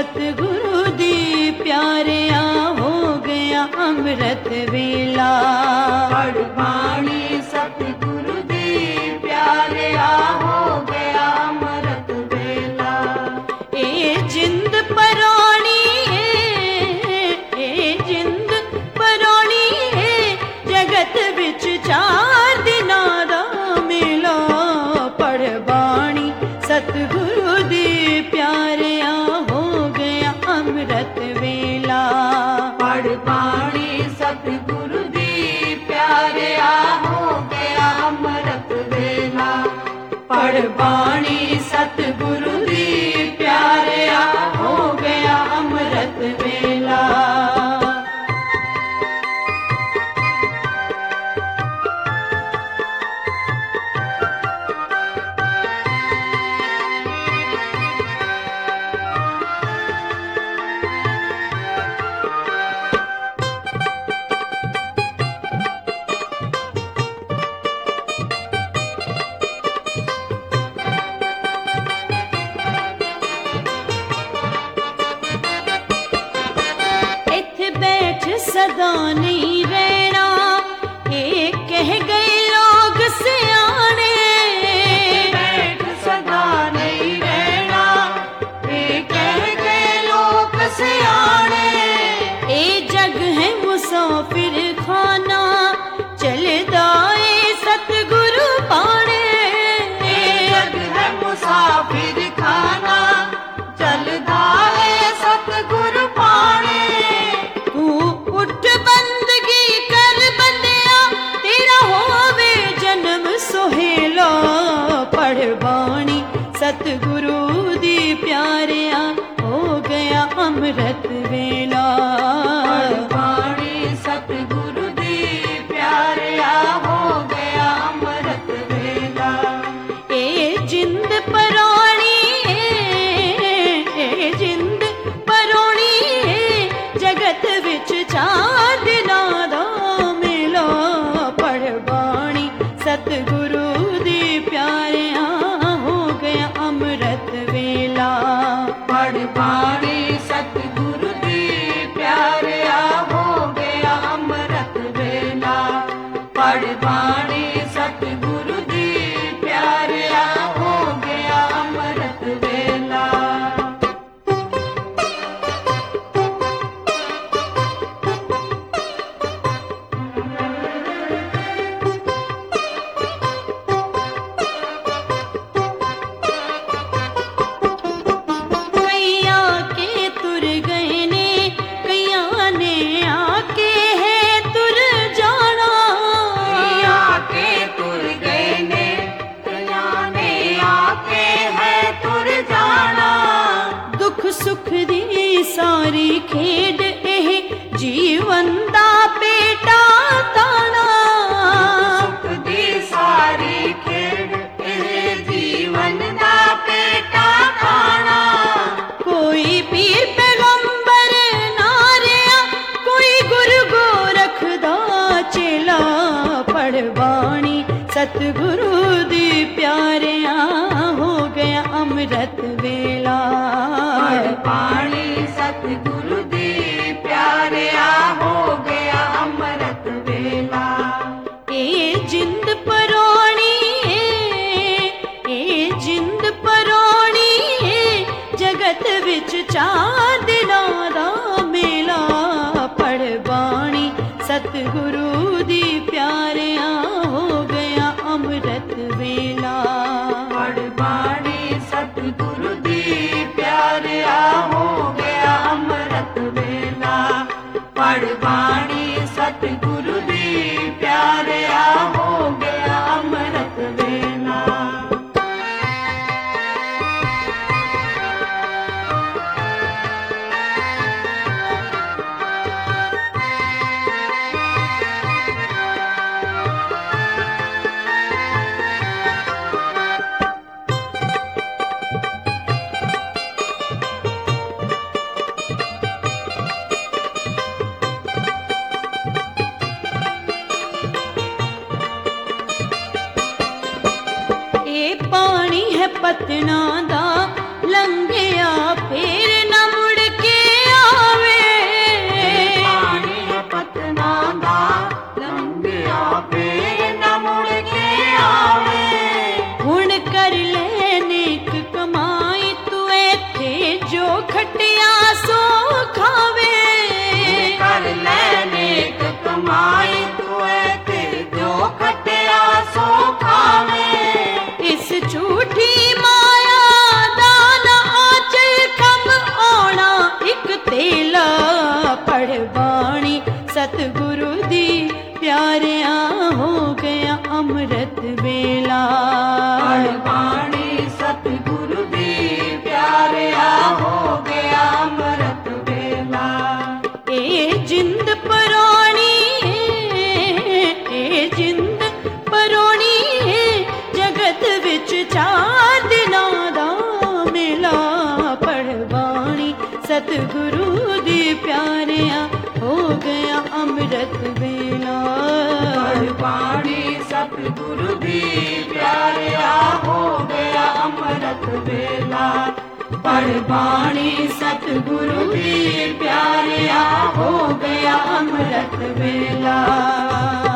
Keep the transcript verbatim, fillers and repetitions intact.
सतगुरु दी प्यारिया हो गया अमृत वेला। पढ़ बाणी सतगुरु दी प्यारिया हो गया अमृत वेला। ए जिंद पराणी है, ए जिंद पराणी है, जगत विच चार दिनां दा मेला। पढ़ बाणी सतगुरु दी प्यारिया हो गया अमृत वेला। पढ़ बाणी सतगुरु दी प्यारिया हो गया अमृत वेला। पढ़ बाणी सतगुरु दी प्यारिया हो गया अमृत वेला। सदा नहीं रहना ये कह गए लोग सियाने। बैठ सदा नहीं रहना ये कह गए लोग सियाने। ए जग है मुसाफिर खाना चलदा ए सतगुरु पाने। ए जग है मुसाफिर खाना चलदा ए सतगुरु पाने। उठ बंदगी कर बंदिया तेरा होवे जन्म सोहेला। पढ़ बाणी सतगुरु दी प्यारिया हो गया अमृत वेला। पढ़ बाणी सतगुरु दी प्यारिया हो गया अमृत वेला। ए जिंद पराणी ए जिंद पराणी जगत विच चार दिनां दा मेला। पढ़ बाणी सतगुरु दी प्यारिया हो गया अमृत वेला। पढ़ बाणी सतगुरु दी प्यारिया हो गया अमृत वेला। पढ़ बाणी सतगुरु दी प्यारिया हो गया अमृत वेला। सुख दी सारी खेड एह जीवन दा पेटा ताना। सुख दी सारी खेड एह जीवन दा पेटा ताना। कोई पीर पैगंबर ना रहा कोई गुरु गोरख दा चेला। पढ़ बाणी सतगुरु दी प्यारिया हो गया अमृत वेला। पढ़ बाणी सतगुरु दी प्यारिया हो गया अमृत वेला। ए जिंद पराणी ए जिंद पराणी जगत विच चार दिनां दा मेला। पढ़ बाणी सतगुरु दी प्यारिया हो गया अमृत वेला। पढ़ बाणी सतगुरु दी प्यारिया हो गया अमृत वेला। पढ़ बाणी सतगुरु दी प्यारिया हो गया अमृत वेला। पतना दा लंघिया फिर न मुड़े। ਅੰਮ੍ਰਿਤ ਵੇਲਾ। ਪੜ੍ਹ ਬਾਣੀ ਸਤਿਗੁਰੂ ਦੀ ਪਿਆਰਿਆ ਹੋ ਗਿਆ ਅੰਮ੍ਰਿਤ ਵੇਲਾ। ਇਹ ਜਿੰਦ ਪਰੋਣੀ ਇਹ ਜਿੰਦ ਪਰੋਣੀ ਜਗਤ ਵਿੱਚ ਚਾਰ ਦਿਨਾਂ ਦਾ ਮੇਲਾ। ਪੜ੍ਹ ਬਾਣੀ ਸਤਿਗੁਰੂ ਦੀ ਪਿਆਰਿਆ ਹੋ ਗਿਆ ਅੰਮ੍ਰਿਤ ਵੇਲਾ। ਪੜ੍ਹ ਬਾਣੀ ਸਤਿਗੁਰੂ ਦੀ ਪਿਆਰਿਆ ਹੋ ਗਿਆ ਅੰਮ੍ਰਿਤ ਵੇਲਾ। ਪੜ੍ਹ ਬਾਣੀ ਸਤਿਗੁਰੂ ਦੀ ਪਿਆਰਿਆ ਹੋ ਗਿਆ ਅੰਮ੍ਰਿਤ ਵੇਲਾ।